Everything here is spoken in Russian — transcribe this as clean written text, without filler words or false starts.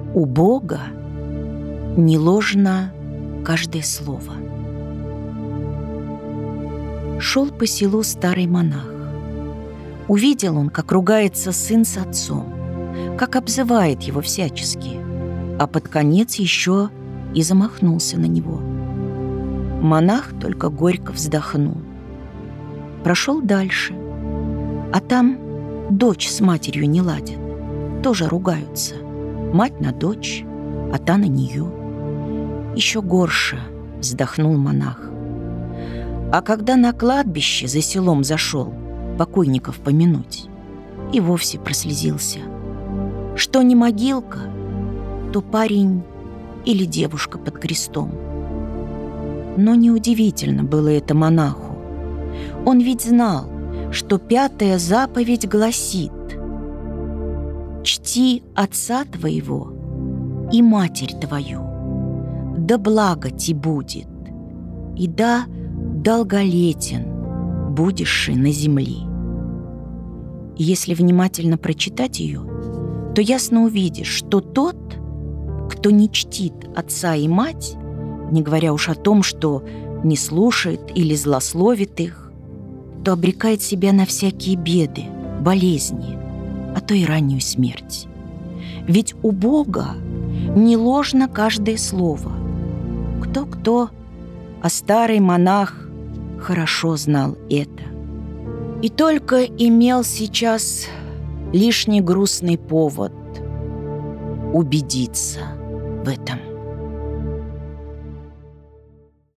У Бога не ложно каждое слово. Шел по селу старый монах. Увидел он, как ругается сын с отцом, как обзывает его всячески, а под конец еще и замахнулся на него. Монах только горько вздохнул. Прошел дальше, а там дочь с матерью не ладят, тоже ругаются. Мать на дочь, а та на нее. Еще горше, вздохнул монах. А когда на кладбище за селом зашел покойников помянуть, и вовсе прослезился. Что не могилка, то парень или девушка под крестом. Но неудивительно было это монаху. Он ведь знал, что 5-я заповедь гласит: «Чти отца твоего и матерь твою, да благо ти будет, и да долголетен будешь на земле». И если внимательно прочитать ее, то ясно увидишь, что тот, кто не чтит отца и мать, не говоря уж о том, что не слушает или злословит их, то обрекает себя на всякие беды, болезни, а то и раннюю смерть. Ведь у Бога не ложно каждое слово. Кто-кто, а старый монах хорошо знал это. И только имел сейчас лишний грустный повод убедиться в этом.